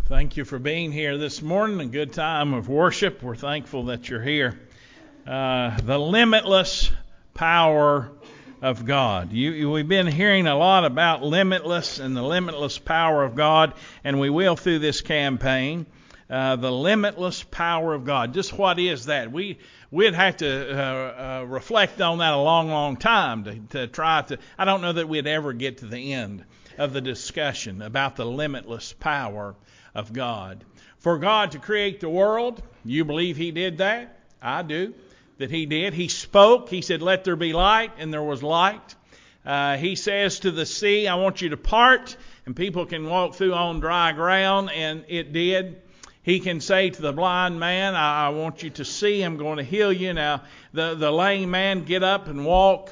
Thank you for being here this morning. A good time of worship. We're thankful that you're here. The limitless power of God. We've been hearing a lot about limitless and the limitless power of God, and we will through this campaign. The limitless power of God. Just what is that? We'd have to reflect on that a long time to try to. I don't know that we'd ever get to the end of the discussion about the limitless power of God. For God to create the world, you believe He did that? I do. That He did. He spoke. He said, "Let there be light," and there was light. He says to the sea, "I want you to part," and people can walk through on dry ground, and it did. He can say to the blind man, I want you to see. I'm going to heal you. Now, the lame man, get up and walk.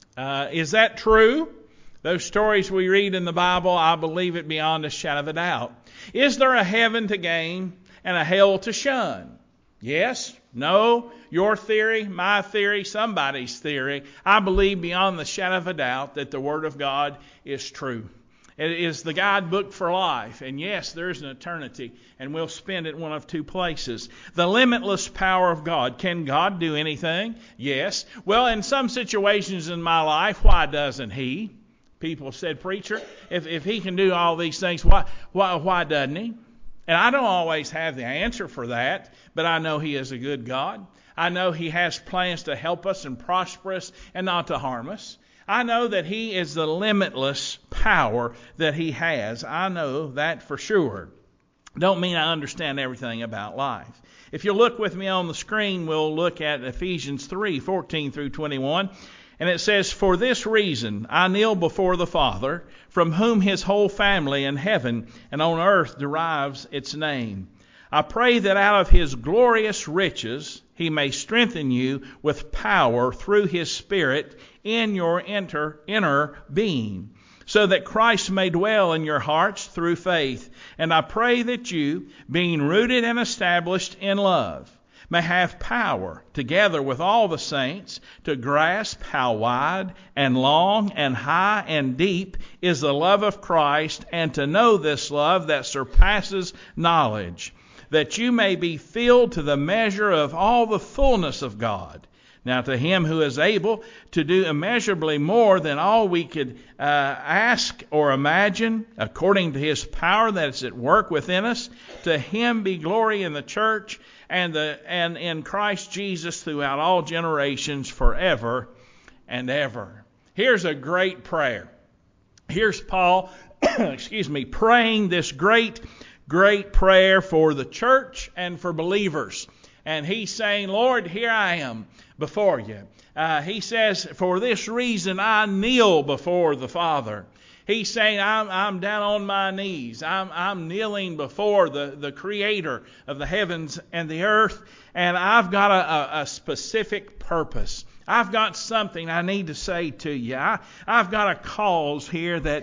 Is that true? Those stories we read in the Bible, I believe it beyond a shadow of a doubt. Is there a heaven to gain and a hell to shun? Yes, no, your theory, my theory, somebody's theory. I believe beyond the shadow of a doubt that the Word of God is true. It is the guidebook for life. And yes, there's an eternity, and we'll spend it one of two places. The limitless power of God. Can God do anything? Yes. Well, in some situations in my life, why doesn't He? People said, "Preacher, if He can do all these things, why doesn't He?" And I don't always have the answer for that, but I know He is a good God. I know He has plans to help us and prosper us and not to harm us. I know that He is the limitless power that He has. I know that for sure. Don't mean I understand everything about life. If you look with me on the screen, we'll look at Ephesians 3:14 through 21. And it says, "For this reason I kneel before the Father, from whom His whole family in heaven and on earth derives its name. I pray that out of His glorious riches He may strengthen you with power through His Spirit in your inner being, so that Christ may dwell in your hearts through faith. And I pray that you, being rooted and established in love, may have power, together with all the saints, to grasp how wide and long and high and deep is the love of Christ, and to know this love that surpasses knowledge, that you may be filled to the measure of all the fullness of God. Now to Him who is able to do immeasurably more than all we could ask or imagine, according to His power that is at work within us, to Him be glory in the church and in Christ Jesus throughout all generations, forever and ever." Here's a great prayer. Here's Paul, praying this great prayer for the church and for believers. And he's saying, "Lord, here I am before you." He says, "For this reason I kneel before the Father." He's saying, I'm down on my knees. I'm kneeling before the Creator of the heavens and the earth, and I've got a specific purpose. I've got something I need to say to you. I've got a cause here that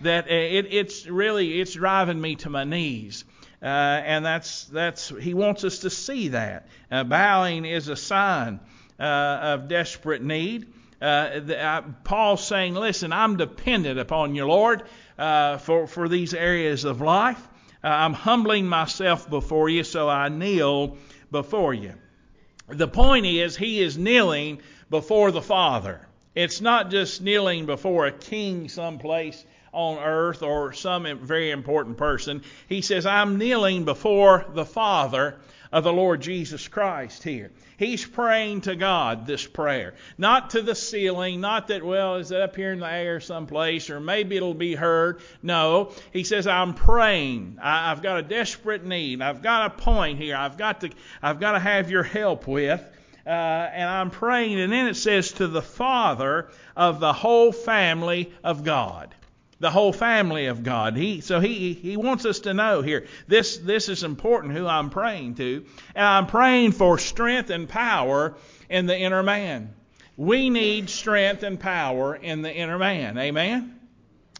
it's driving me to my knees. And that's He wants us to see that. Bowing is a sign of desperate need. Paul's saying, "Listen, I'm dependent upon you, Lord, for these areas of life. I'm humbling myself before you, so I kneel before you." The point is, he is kneeling before the Father. It's not just kneeling before a king someplace on earth or some very important person. He says, "I'm kneeling before the Father of the Lord Jesus Christ" here. He's praying to God this prayer. Not to the ceiling, not that, well, is it up here in the air someplace, or maybe it'll be heard. No, he says, "I'm praying. I've got a desperate need. I've got a point here. I've got to have your help with. And I'm praying." And then it says, "to the Father of the whole family of God." The whole family of God. He wants us to know here, this is important who I'm praying to. And I'm praying for strength and power in the inner man. We need strength and power in the inner man. Amen?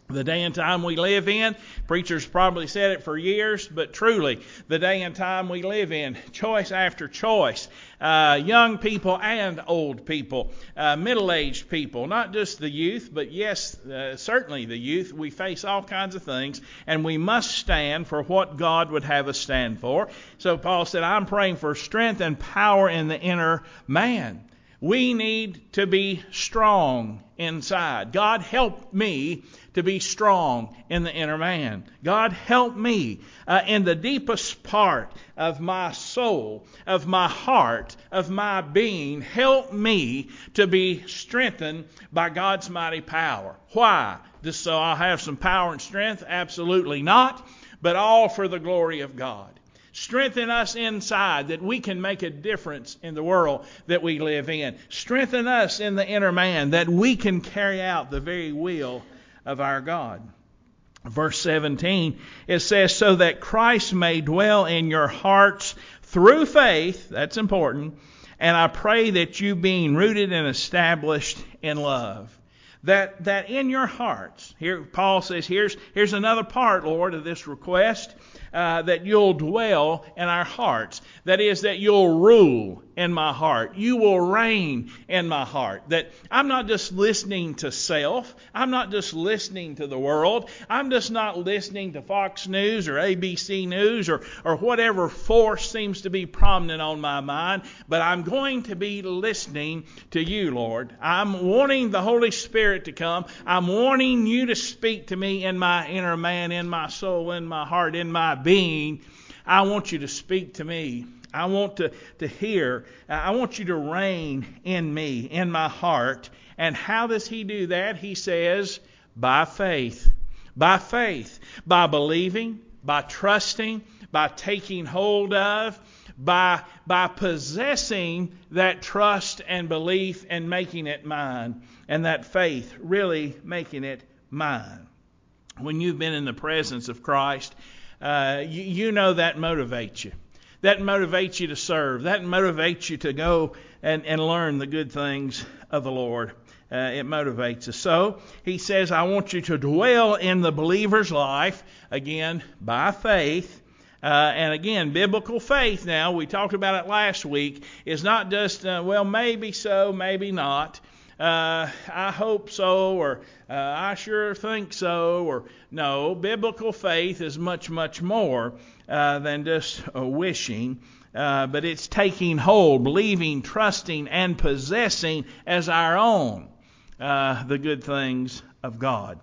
The day and time we live in, preachers probably said it for years, but truly, the day and time we live in, choice after choice, young people and old people, middle-aged people, not just the youth, but yes, certainly the youth. We face all kinds of things, and we must stand for what God would have us stand for. So Paul said, I'm praying for strength and power in the inner man. We need to be strong inside. God, help me to be strong in the inner man. God, help me in the deepest part of my soul, of my heart, of my being. Help me to be strengthened by God's mighty power. Why? Just so I'll have some power and strength? Absolutely not, but all for the glory of God. Strengthen us inside that we can make a difference in the world that we live in. Strengthen us in the inner man that we can carry out the very will of our God. Verse 17, it says, so that Christ may dwell in your hearts through faith. That's important. And I pray that you being rooted and established in love. That in your hearts, here Paul says, here's another part, Lord, of this request, that you'll dwell in our hearts. That is, that you'll rule in my heart. You will reign in my heart. That I'm not just listening to self. I'm not just listening to the world. I'm just not listening to Fox News or ABC News or whatever force seems to be prominent on my mind. But I'm going to be listening to you, Lord. I'm wanting the Holy Spirit to come. I'm wanting you to speak to me in my inner man, in my soul, in my heart, in my being. I want you to speak to me. I want to hear. I want you to reign in me, in my heart. And how does he do that? He says, by faith. By faith. By believing, by trusting, by taking hold of, by possessing that trust and belief and making it mine. And that faith really making it mine. When you've been in the presence of Christ, you know that motivates you. That motivates you to serve. That motivates you to go and learn the good things of the Lord. It motivates us. So he says, I want you to dwell in the believer's life, again, by faith. And again, biblical faith now, we talked about it last week, is not just, well, maybe so, maybe not. I hope so, or I sure think so, or no. Biblical faith is much, much more than just wishing, but it's taking hold, believing, trusting, and possessing as our own the good things of God.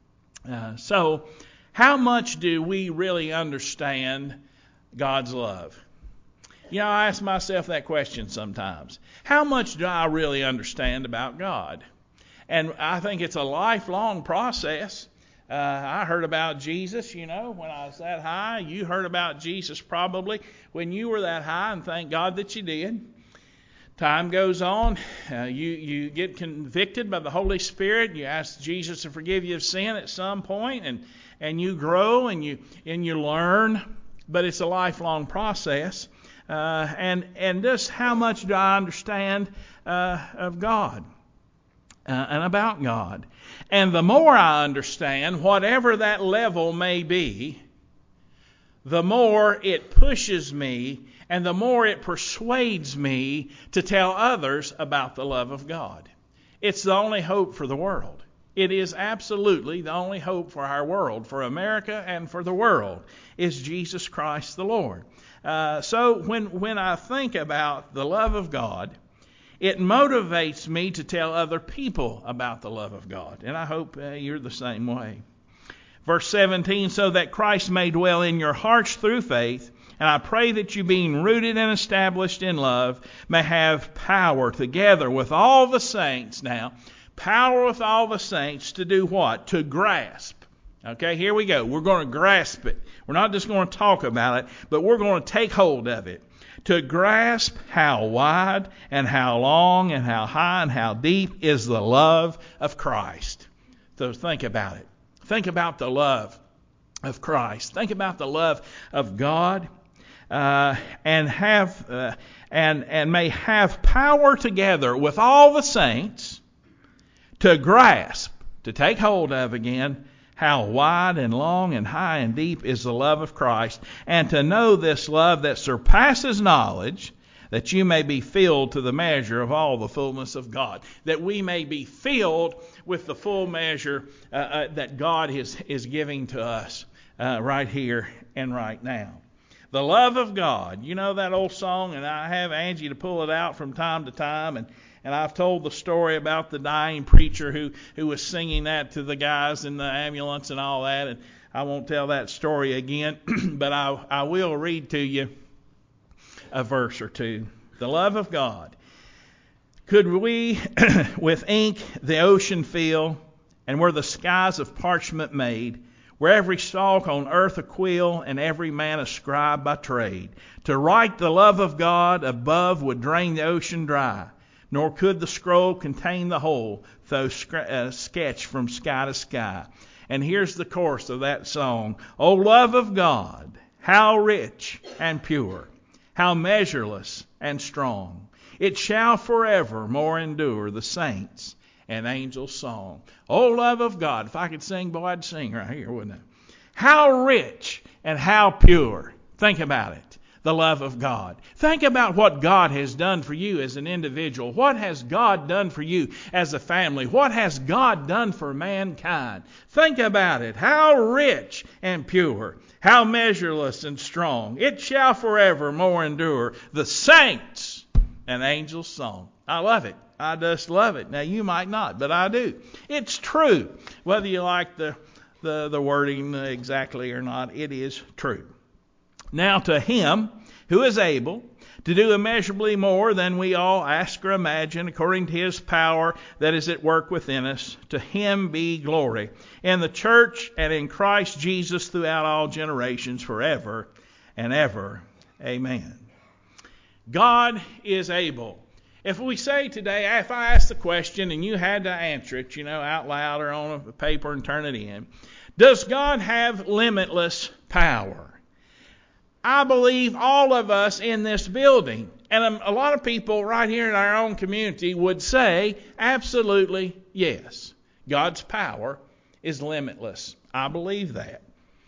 So, how much do we really understand God's love? You know, I ask myself that question sometimes. How much do I really understand about God? And I think it's a lifelong process. I heard about Jesus, when I was that high. You heard about Jesus probably when you were that high, and thank God that you did. Time goes on. You get convicted by the Holy Spirit. You ask Jesus to forgive you of sin at some point, and you grow and you learn. But it's a lifelong process. And just how much do I understand of God and about God? And the more I understand, whatever that level may be, the more it pushes me and the more it persuades me to tell others about the love of God. It's the only hope for the world. It is absolutely the only hope for our world, for America and for the world, is Jesus Christ the Lord. So when I think about the love of God, it motivates me to tell other people about the love of God. And I hope you're the same way. Verse 17, so that Christ may dwell in your hearts through faith, and I pray that you, being rooted and established in love, may have power together with all the saints. Now, power with all the saints to do what? To grasp. Okay, here we go. We're going to grasp it. We're not just going to talk about it, but we're going to take hold of it. To grasp how wide and how long and how high and how deep is the love of Christ. So think about it. Think about the love of Christ. Think about the love of God, and may have power together with all the saints to grasp, to take hold of again, How wide and long and high and deep is the love of Christ, and to know this love that surpasses knowledge, that you may be filled to the measure of all the fullness of God. That we may be filled with the full measure that God is giving to us right here and right now. The love of God. You know that old song, and I have Angie to pull it out from time to time, and I've told the story about the dying preacher who was singing that to the guys in the ambulance and all that, and I won't tell that story again, but I will read to you a verse or two. The love of God. Could we with ink the ocean fill, and were the skies of parchment made, where every stalk on earth a quill, and every man a scribe by trade, to write the love of God above would drain the ocean dry, nor could the scroll contain the whole, though sketched from sky to sky. And here's the chorus of that song. O love of God, how rich and pure, how measureless and strong. It shall forever more endure, the saints and angels' song. O love of God. If I could sing, boy, I'd sing right here, wouldn't I? How rich and how pure. Think about it. The love of God. Think about what God has done for you as an individual. What has God done for you as a family? What has God done for mankind? Think about it. How rich and pure. How measureless and strong. It shall forever more endure. The saints and angels' song. I love it. I just love it. Now, you might not, but I do. It's true. Whether you like the wording exactly or not, it is true. Now to Him who is able to do immeasurably more than we all ask or imagine, according to His power that is at work within us, to Him be glory in the church and in Christ Jesus throughout all generations, forever and ever. Amen. God is able. If we say today, if I ask the question and you had to answer it, out loud or on a paper and turn it in, does God have limitless power? I believe all of us in this building, and a lot of people right here in our own community would say, absolutely yes. God's power is limitless. I believe that.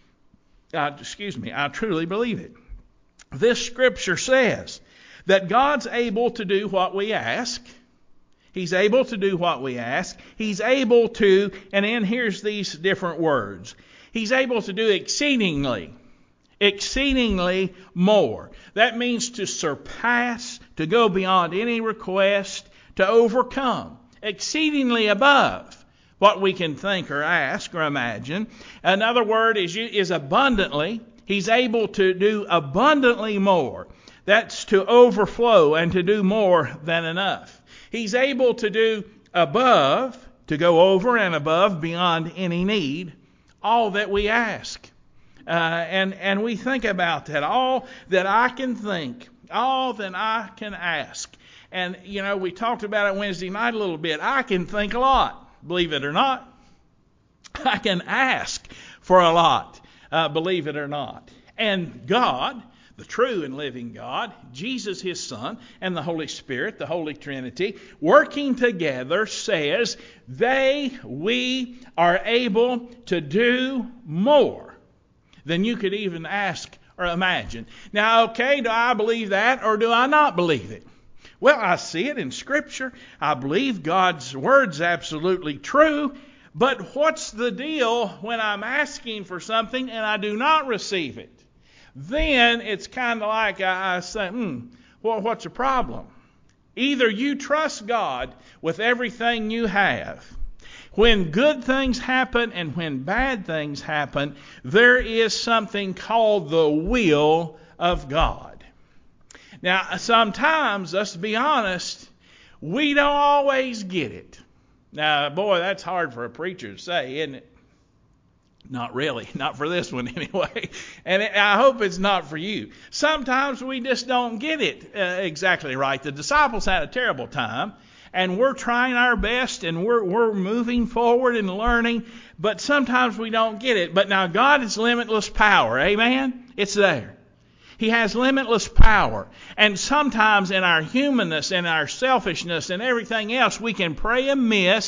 I truly believe it. This scripture says that God's able to do what we ask. He's able to do what we ask. He's able to, and then here's these different words. He's able to do exceedingly more. That means to surpass, to go beyond any request, to overcome, exceedingly above what we can think or ask or imagine. Another word is abundantly. He's able to do abundantly more. That's to overflow and to do more than enough. He's able to do above, to go over and above, beyond any need, all that we ask. And we think about that. All that I can think, all that I can ask. And, we talked about it Wednesday night a little bit. I can think a lot, believe it or not. I can ask for a lot, believe it or not. And God, the true and living God, Jesus His Son, and the Holy Spirit, the Holy Trinity, working together says we are able to do more than you could even ask or imagine. Now, okay, do I believe that or do I not believe it? Well, I see it in Scripture. I believe God's Word's absolutely true. But what's the deal when I'm asking for something and I do not receive it? Then it's kind of like I say, well, what's the problem? Either you trust God with everything you have. When good things happen and when bad things happen, there is something called the will of God. Now, sometimes, let's be honest, we don't always get it. Now, boy, that's hard for a preacher to say, isn't it? Not really. Not for this one anyway. And I hope it's not for you. Sometimes we just don't get it exactly right. The disciples had a terrible time. And we're trying our best and we're moving forward and learning, but sometimes we don't get it. But now God has limitless power. Amen? It's there. He has limitless power. And sometimes in our humanness and our selfishness and everything else, we can pray amiss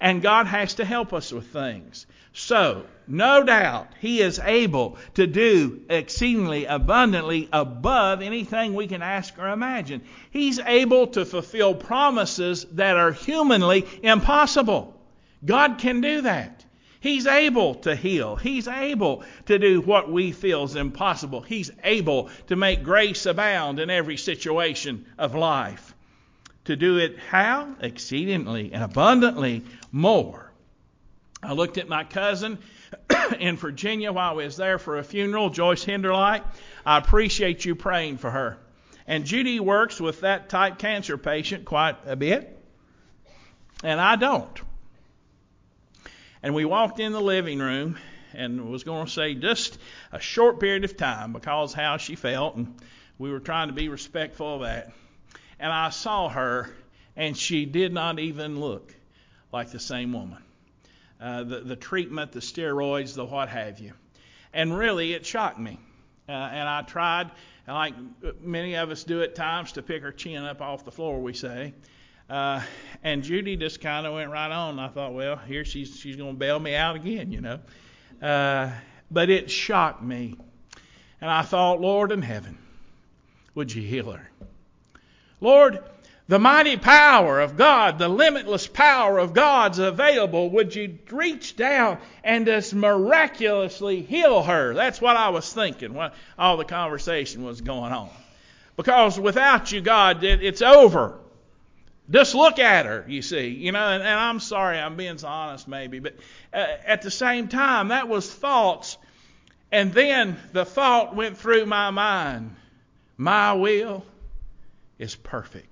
And God has to help us with things. So, no doubt, He is able to do exceedingly abundantly above anything we can ask or imagine. He's able to fulfill promises that are humanly impossible. God can do that. He's able to heal. He's able to do what we feel is impossible. He's able to make grace abound in every situation of life. To do it how? Exceedingly and abundantly more. I looked at my cousin in Virginia while I was there for a funeral, Joyce Hinderlight. I appreciate you praying for her. And Judy works with that type cancer patient quite a bit, and I don't. And we walked in the living room and was going to say just a short period of time because how she felt, and we were trying to be respectful of that. And I saw her, and she did not even look like the same woman. The treatment, the steroids, the what have you. And really, it shocked me. And I tried, like many of us do at times, to pick her chin up off the floor, we say. And Judy just kind of went right on. I thought, well, here she's going to bail me out again, you know. But it shocked me. And I thought, Lord in heaven, would you heal her? Lord, the mighty power of God, the limitless power of God's available. Would you reach down and just miraculously heal her? That's what I was thinking when all the conversation was going on. Because without you, God, it's over. Just look at her, you see. You know, and I'm sorry I'm being so honest maybe, but at the same time, that was thoughts. And then the thought went through my mind. My will is perfect.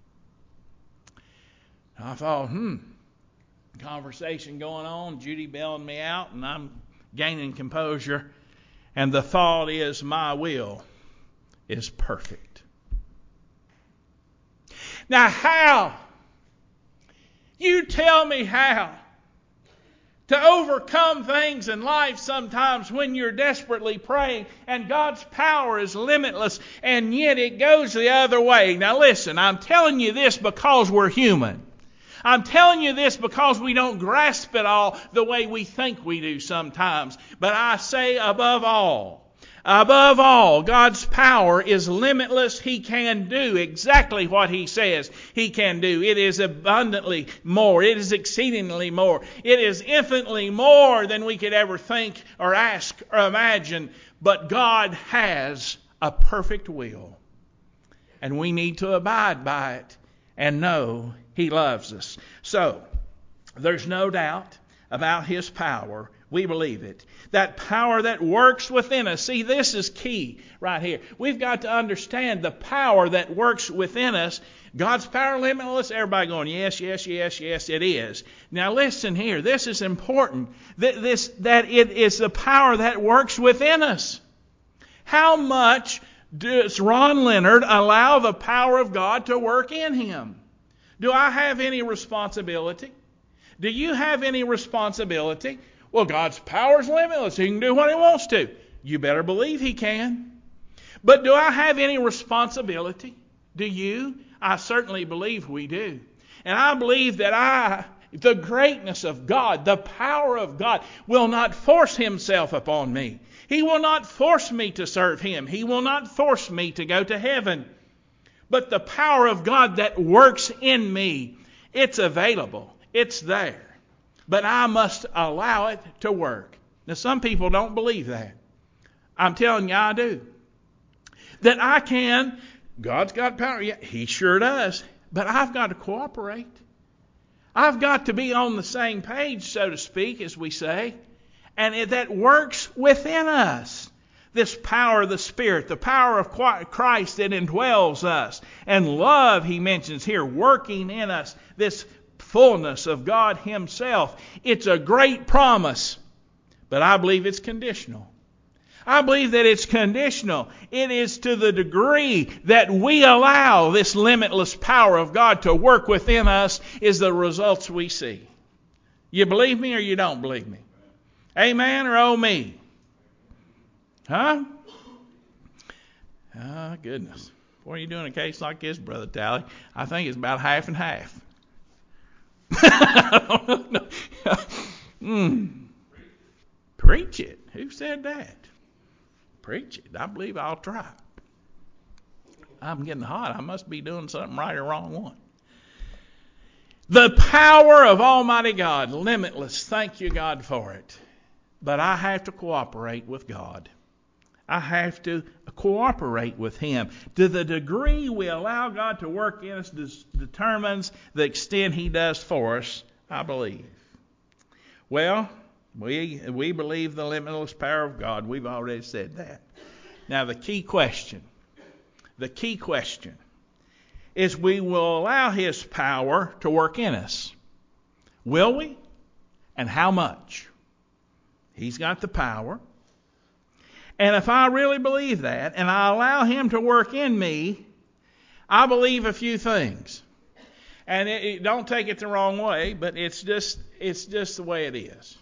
I thought, conversation going on, Judy bailing me out, and I'm gaining composure. And the thought is, my will is perfect. Now how? You tell me how to overcome things in life sometimes when you're desperately praying and God's power is limitless and yet it goes the other way. Now listen, I'm telling you this because we're human. I'm telling you this because we don't grasp it all the way we think we do sometimes. But I say above all, God's power is limitless. He can do exactly what He says He can do. It is abundantly more. It is exceedingly more. It is infinitely more than we could ever think or ask or imagine. But God has a perfect will. And we need to abide by it and know He loves us. So, there's no doubt about His power. We believe it. That power that works within us. See, this is key right here. We've got to understand the power that works within us. God's power limitless. Everybody going, yes, yes, yes, yes, it is. Now listen here. This is important. That it is the power that works within us. How much does Ron Leonard allow the power of God to work in him? Do I have any responsibility? Do you have any responsibility? Well, God's power is limitless. He can do what He wants to. You better believe He can. But do I have any responsibility? Do you? I certainly believe we do. And I believe that the greatness of God, the power of God, will not force Himself upon me. He will not force me to serve Him. He will not force me to go to heaven. But the power of God that works in me, it's available. It's there. But I must allow it to work. Now, some people don't believe that. I'm telling you, I do. That I can. God's got power. Yeah, He sure does. But I've got to cooperate. I've got to be on the same page, so to speak, as we say. And that works within us. This power of the Spirit, the power of Christ that indwells us. And love, he mentions here, working in us. This fullness of God Himself. It's a great promise, but I believe it's conditional. I believe that it's conditional. It is to the degree that we allow this limitless power of God to work within us is the results we see. You believe me or you don't believe me? Amen or oh me? Huh? Oh, goodness. What are you doing in a case like this, Brother Tally? I think it's about half and half. Preach it. Who said that? Preach it. I believe I'll try. I'm getting hot. I must be doing something right or wrong one. The power of Almighty God, limitless. Thank you, God, for it. But I have to cooperate with God. I have to cooperate with Him. To the degree we allow God to work in us determines the extent He does for us, I believe. Well, we believe the limitless power of God. We've already said that. Now the key question is we will allow His power to work in us. Will we? And how much? He's got the power. And if I really believe that, and I allow Him to work in me, I believe a few things. And don't take it the wrong way, but it's just the way it is.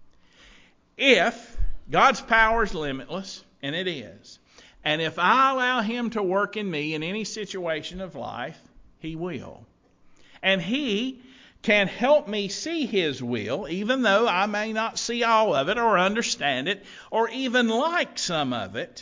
If God's power is limitless, and it is, and if I allow Him to work in me in any situation of life, He will. And He can help me see His will, even though I may not see all of it or understand it or even like some of it.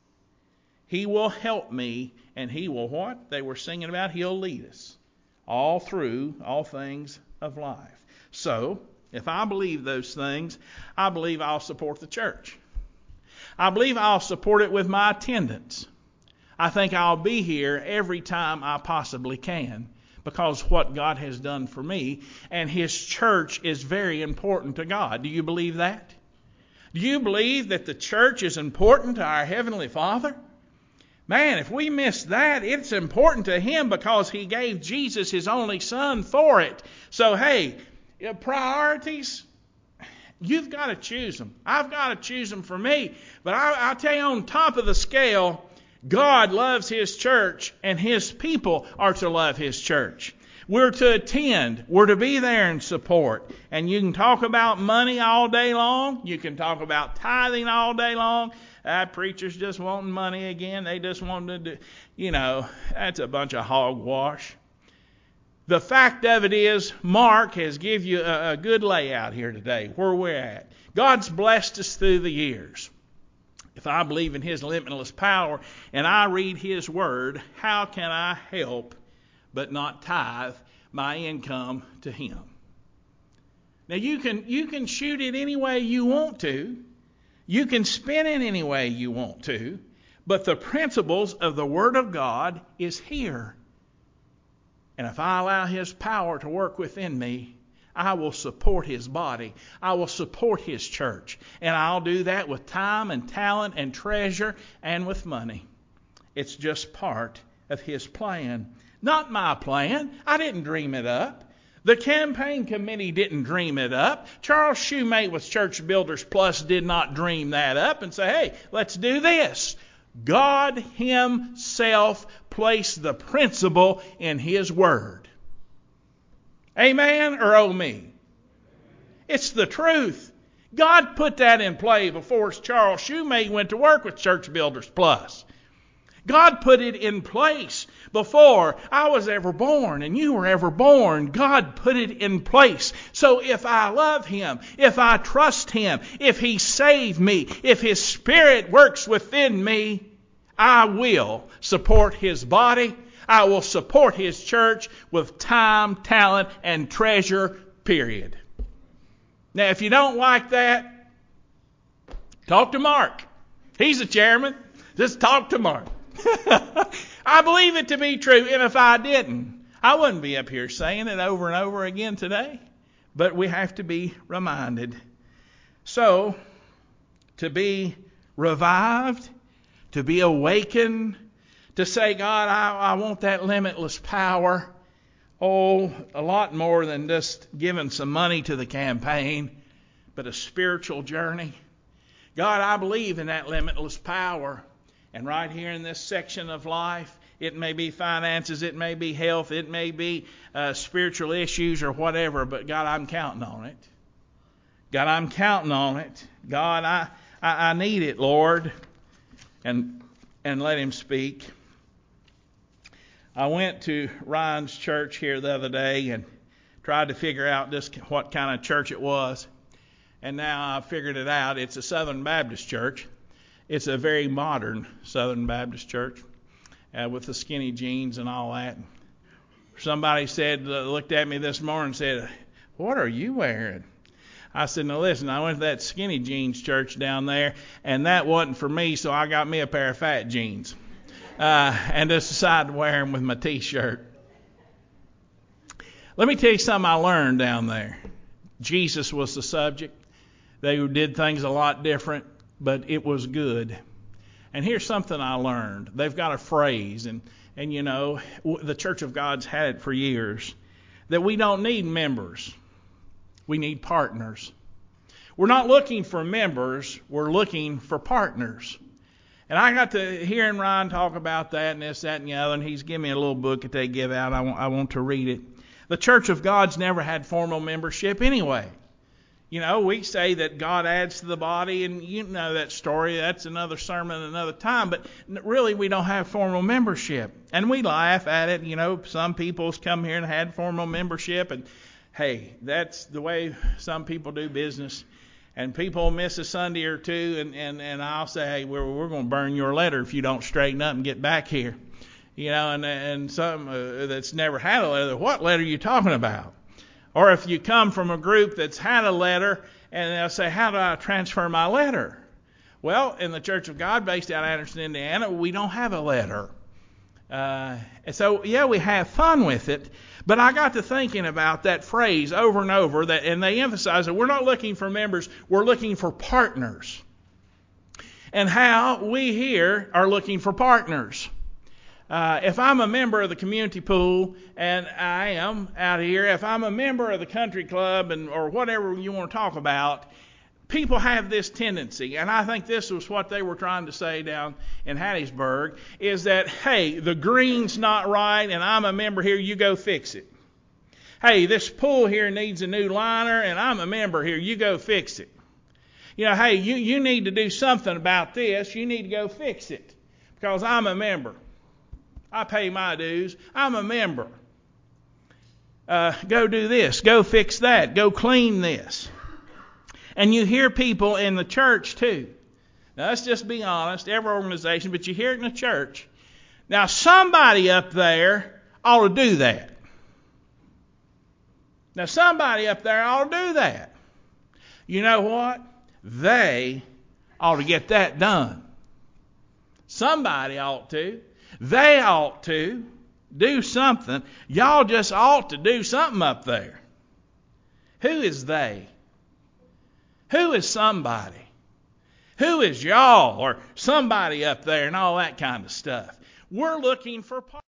He will help me, and He will what? They were singing about, He'll lead us all through all things of life. So, if I believe those things, I believe I'll support the church. I believe I'll support it with my attendance. I think I'll be here every time I possibly can because what God has done for me, and His church is very important to God. Do you believe that? Do you believe that the church is important to our Heavenly Father? Man, if we miss that, it's important to Him because He gave Jesus His only Son for it. So, hey, priorities, you've got to choose them. I've got to choose them for me. But I'll tell you, on top of the scale, God loves His church, and His people are to love His church. We're to attend. We're to be there and support. And you can talk about money all day long. You can talk about tithing all day long. Preachers just wanting money again. They just want to do, that's a bunch of hogwash. The fact of it is, Mark has given you a good layout here today, where we're at. God's blessed us through the years. If I believe in His limitless power and I read His Word, how can I help but not tithe my income to Him? Now you can shoot it any way you want to. You can spin it any way you want to. But the principles of the Word of God is here. And if I allow His power to work within me, I will support His body. I will support His church. And I'll do that with time and talent and treasure and with money. It's just part of His plan. Not my plan. I didn't dream it up. The campaign committee didn't dream it up. Charles Shoemate with Church Builders Plus did not dream that up and say, hey, let's do this. God Himself placed the principle in His Word. Amen or oh me? It's the truth. God put that in play before Charles Shoemate went to work with Church Builders Plus. God put it in place before I was ever born and you were ever born. God put it in place. So if I love Him, if I trust Him, if He saved me, if His Spirit works within me, I will support His body. I will support His church with time, talent, and treasure, period. Now, if you don't like that, talk to Mark. He's the chairman. Just talk to Mark. I believe it to be true, and if I didn't, I wouldn't be up here saying it over and over again today. But we have to be reminded. So, to be revived, to be awakened, to say, God, I want that limitless power. Oh, a lot more than just giving some money to the campaign, but a spiritual journey. God, I believe in that limitless power. And right here in this section of life, it may be finances, it may be health, it may be spiritual issues or whatever, but God, I'm counting on it. God, I'm counting on it. God, I need it, Lord. And let Him speak. I went to Ryan's church here the other day and tried to figure out just what kind of church it was. And now I've figured it out. It's a Southern Baptist church. It's a very modern Southern Baptist church with the skinny jeans and all that. Somebody looked at me this morning and said, "What are you wearing?" I said, "Now listen, I went to that skinny jeans church down there, and that wasn't for me, so I got me a pair of fat jeans. And just decided to wear them with my T-shirt." Let me tell you something I learned down there. Jesus was the subject. They did things a lot different, but it was good. And here's something I learned. They've got a phrase, and you know, the Church of God's had it for years, that we don't need members. We need partners. We're not looking for members. We're looking for partners. And I got to hearing Ryan talk about that and this, that, and the other, and he's given me a little book that they give out. I want to read it. The Church of God's never had formal membership anyway. You know, we say that God adds to the body, and you know that story. That's another sermon another time. But really, we don't have formal membership. And we laugh at it. You know, some people's come here and had formal membership. And, hey, that's the way some people do business. And people miss a Sunday or two, and I'll say, "Hey, we're going to burn your letter if you don't straighten up and get back here." You know, and some that's never had a letter. What letter are you talking about? Or if you come from a group that's had a letter, and they'll say, "How do I transfer my letter?" Well, in the Church of God based out of Anderson, Indiana, we don't have a letter. So, yeah, we have fun with it. But I got to thinking about that phrase over and over, and they emphasize that we're not looking for members, we're looking for partners. And how we here are looking for partners. If I'm a member of the community pool, and I am out here, if I'm a member of the country club or whatever you want to talk about, people have this tendency, and I think this was what they were trying to say down in Hattiesburg, is that, hey, the green's not right, and I'm a member here, you go fix it. Hey, this pool here needs a new liner, and I'm a member here, you go fix it. You know, hey, you need to do something about this, you need to go fix it, because I'm a member. I pay my dues. I'm a member. Go do this. Go fix that. Go clean this. And you hear people in the church too. Now, let's just be honest. Every organization, but you hear it in the church. Now, somebody up there ought to do that. Now, somebody up there ought to do that. You know what? They ought to get that done. Somebody ought to. They ought to do something. Y'all just ought to do something up there. Who is they? Who is somebody? Who is y'all or somebody up there and all that kind of stuff? We're looking for